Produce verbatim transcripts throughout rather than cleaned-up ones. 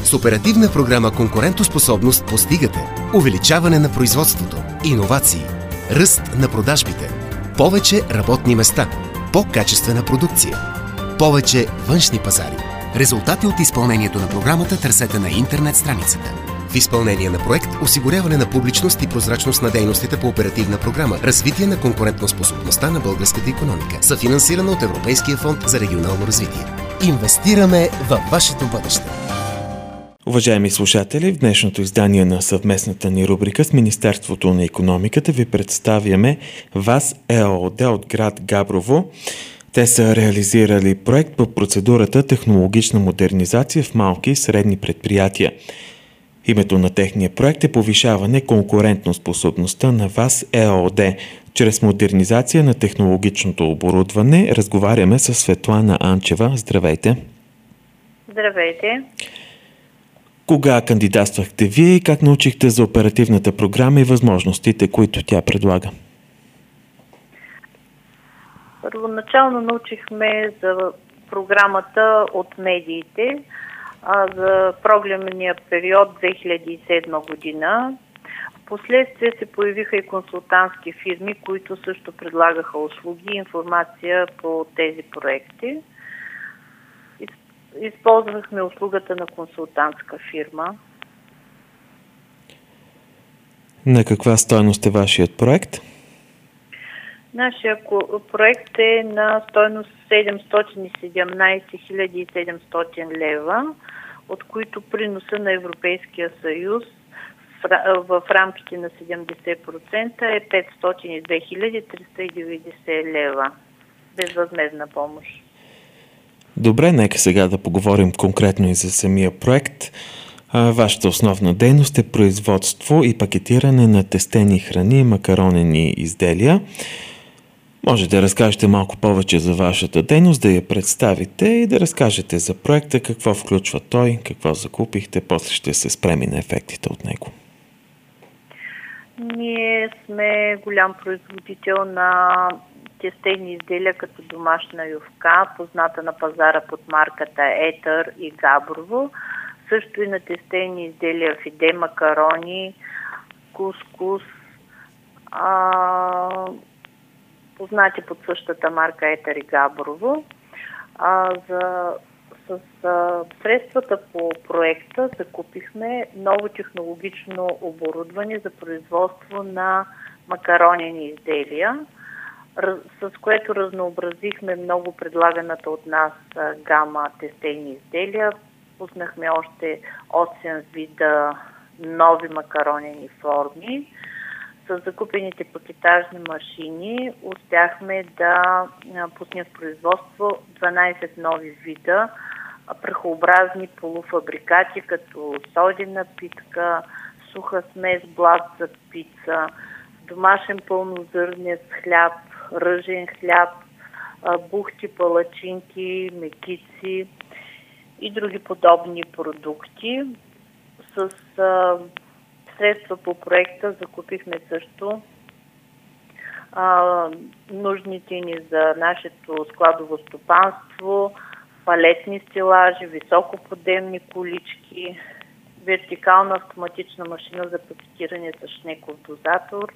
С оперативна програма Конкурентоспособност постигате увеличаване на производството, иновации, ръст на продажбите, повече работни места, по-качествена продукция, повече външни пазари. Резултати от изпълнението на програмата търсете на интернет страницата. В изпълнение на проект осигуряване на публичност и прозрачност на дейностите по оперативна програма Развитие на конкурентоспособността на българската икономика, съфинансирана от Европейския фонд за регионално развитие. Инвестираме във вашето бъдеще. Уважаеми слушатели, в днешното издание на съвместната ни рубрика с Министерството на икономиката ви представяме ВАС ЕООД от град Габрово. Те са реализирали проект по процедурата технологична модернизация в малки и средни предприятия. Името на техния проект е повишаване конкурентноспособността на ВАС ЕООД. Чрез модернизация на технологичното оборудване разговаряме с Светлана Анчева. Здравейте! Здравейте! Кога кандидатствахте вие и как научихте за оперативната програма и възможностите, които тя предлага? Първоначално научихме за програмата от медиите а, за програмния период две хиляди и седма година. Впоследствие се появиха и консултантски фирми, които също предлагаха услуги и информация по тези проекти. Използвахме услугата на консултантска фирма. На каква стойност е вашият проект? Нашия проект е на стойност седемстотин и седемнадесет хиляди и седемстотин лева, от които приноса на Европейския съюз в рамките на седемдесет процента е петстотин и две хиляди триста и деветдесет лева. Безвъзмездна помощ. Добре, нека сега да поговорим конкретно и за самия проект. Вашата основна дейност е производство и пакетиране на тестени храни и макаронени изделия. Може да разкажете малко повече за вашата дейност, да я представите и да разкажете за проекта, какво включва той, какво закупихте, после ще се спреми на ефектите от него. Ние сме голям производител на тестени изделия като домашна ювка, позната на пазара под марката Етър и Габрово. Също и на тестени изделия фиде, макарони, кускус, а, познати под същата марка Етър и Габрово. А, за, с а, средствата по проекта закупихме ново технологично оборудване за производство на макаронени изделия, с което разнообразихме много предлаганата от нас гама тестени изделия. Пуснахме още осем вида нови макаронени форми. С закупените пакетажни машини успяхме да пуснем в производство дванадесет нови вида прахообразни полуфабрикати, като содена питка, суха смес, блат за пица, домашен пълнозърнец хляб, ръжен хляб, бухти, палачинки, мекици и други подобни продукти. С а, средства по проекта закупихме също а, нужните ни за нашето складово стопанство, палетни стелажи, високоподемни колички, вертикална автоматична машина за пакетиране с шнеков дозатор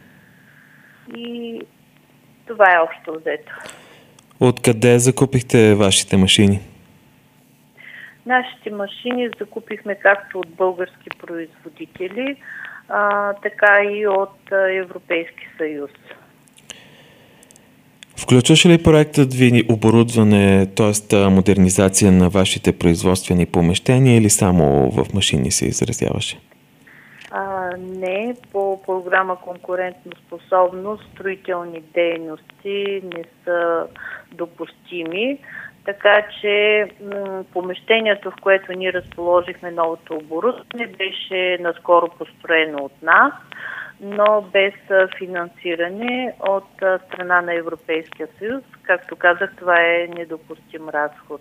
и това е общо взето. Откъде закупихте вашите машини? Нашите машини закупихме както от български производители, а, така и от а, Европейски съюз. Включваше ли проектът ви оборудване, т.е. модернизация на вашите производствени помещения или само в машини се изразяваше? А, не, по програма конкурентоспособност строителни дейности не са допустими, така че м- помещението, в което ние разположихме новото оборудване, беше наскоро построено от нас, но без финансиране от страна на Европейския съюз. Както казах, това е недопустим разход.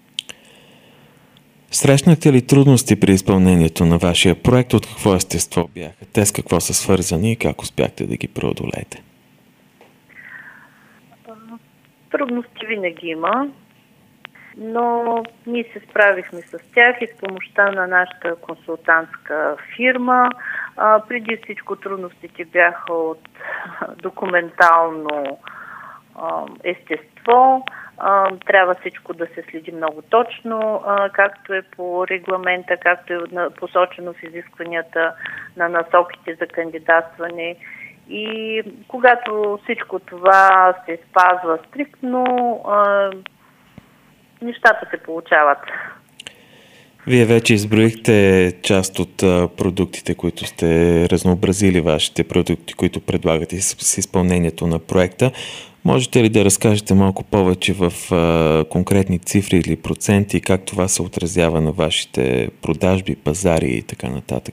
Срещнахте ли трудности при изпълнението на вашия проект? От какво естество бяха? Те с какво са свързани и как успяхте да ги преодолеете? Трудности винаги има. но ние се справихме с тях и с помощта на нашата консултантска фирма. А, преди всичко трудностите бяха от документално а, естество. А, трябва всичко да се следи много точно, а, както е по регламента, както е посочено в изискванията на насоките за кандидатстване. И когато всичко това се спазва стриктно, а, нещата се получават. Вие вече изброихте част от а, продуктите, които сте разнообразили, вашите продукти, които предлагате с, с изпълнението на проекта. Можете ли да разкажете малко повече в а, конкретни цифри или проценти, как това се отразява на вашите продажби, пазари и така нататък?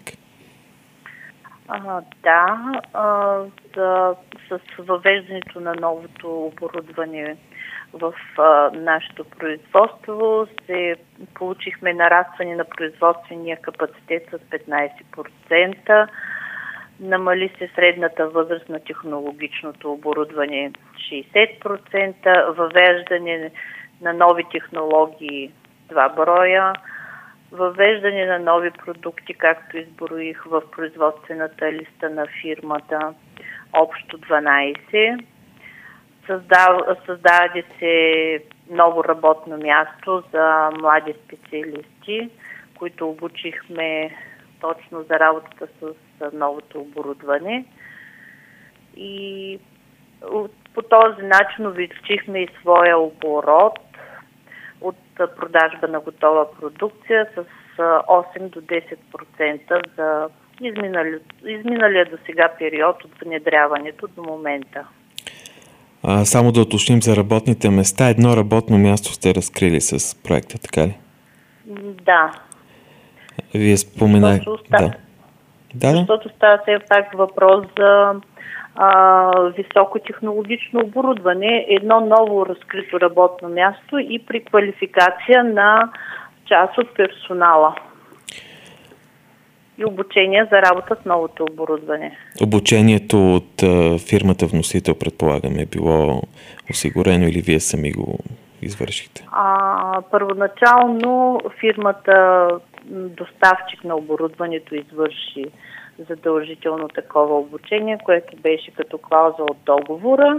А, да, а, да, с въвеждането на новото оборудване в а, нашето производство се получихме нарастване на производствения капацитет с петнайсет процента. Намали се средната възраст на технологичното оборудване шейсет процента, въвеждане на нови технологии два броя, въвеждане на нови продукти, както изброих в производствената листа на фирмата, общо дванайсет. Създав, създаде се ново работно място за млади специалисти, които обучихме точно за работата с новото оборудване. И по този начин увеличихме и своя оборот от продажба на готова продукция с осем до десет процента за изминали, изминалия до сега период от внедряването до момента. А, само да уточним за работните места. Едно работно място сте разкрили с проекта, така ли? Да. Вие споменахте. Да. Да, да. Защото става все пак въпрос за а, високотехнологично оборудване, едно ново разкрито работно място и при квалификация на част от персонала и обучение за работа с новото оборудване. Обучението от а, фирмата вносител, предполагам, е било осигурено или вие сами го извършихте? А, първоначално фирмата доставчик на оборудването извърши задължително такова обучение, което беше като клауза от договора.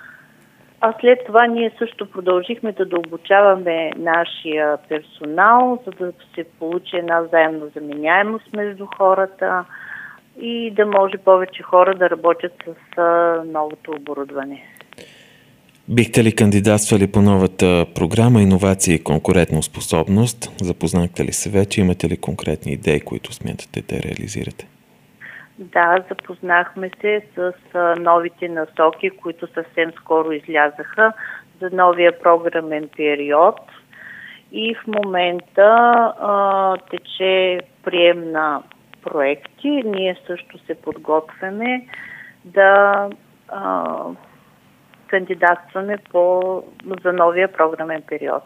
А след това ние също продължихме да, да обучаваме нашия персонал, за да се получи една взаимно заменяемост между хората и да може повече хора да работят с а, новото оборудване. Бихте ли кандидатствали по новата програма Иновации и конкурентоспособност? Запознахте ли се вече? Имате ли конкретни идеи, които смятате да реализирате? Да, запознахме се с а, новите насоки, които съвсем скоро излязаха за новия програмен период. И в момента а, тече прием на проекти. Ние също се подготвяме да а, кандидатстваме по, за новия програмен период.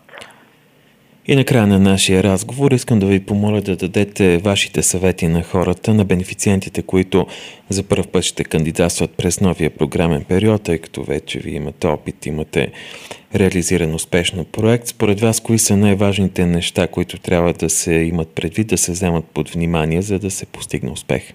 И накрая на нашия разговор искам да ви помоля да дадете вашите съвети на хората, на бенефициентите, които за първ път ще кандидатстват през новия програмен период, тъй като вече ви имате опит, имате реализиран успешно проект. Според вас, кои са най-важните неща, които трябва да се имат предвид, да се вземат под внимание, за да се постигне успех?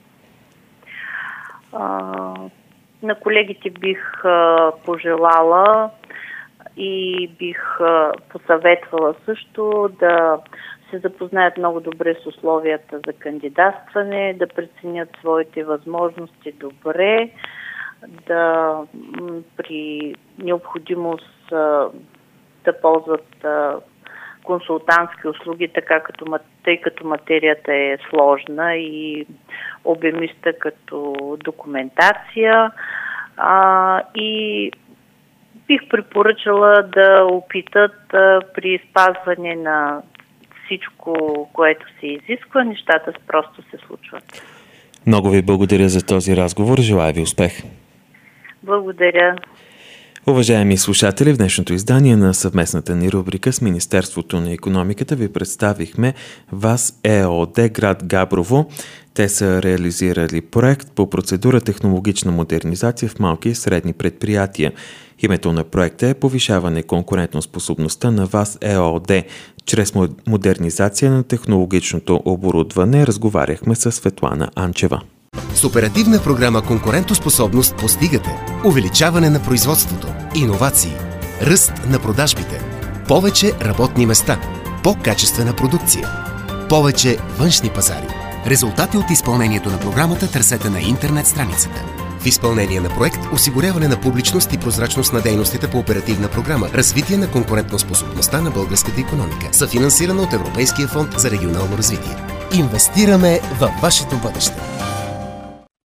А, на колегите бих а, пожелала и бих а, посъветвала също да се запознаят много добре с условията за кандидатстване, да преценят своите възможности добре, да м, при необходимост а, да ползват а, консултантски услуги, така като, тъй като материята е сложна и обемиста като документация. А, и бих препоръчала да опитат а, при спазване на всичко, което се изисква, нещата просто се случват. Много ви благодаря за този разговор. Желая ви успех. Благодаря. Уважаеми слушатели, в днешното издание на съвместната ни рубрика с Министерството на икономиката ви представихме ВАС ЕООД град Габрово. Те са реализирали проект по процедура технологична модернизация в малки и средни предприятия. Името на проекта е повишаване конкурентоспособността на ВАС ЕООД. Чрез модернизация на технологичното оборудване разговаряхме с Светлана Анчева. С оперативна програма Конкурентоспособност постигате увеличаване на производството, иновации, ръст на продажбите, повече работни места, по-качествена продукция, повече външни пазари. Резултати от изпълнението на програмата търсете на интернет страницата. В изпълнение на проект осигуряване на публичност и прозрачност на дейностите по оперативна програма Развитие на конкурентоспособността на българската икономика, съфинансирана от Европейския фонд за регионално развитие. Инвестираме във вашето бъдеще.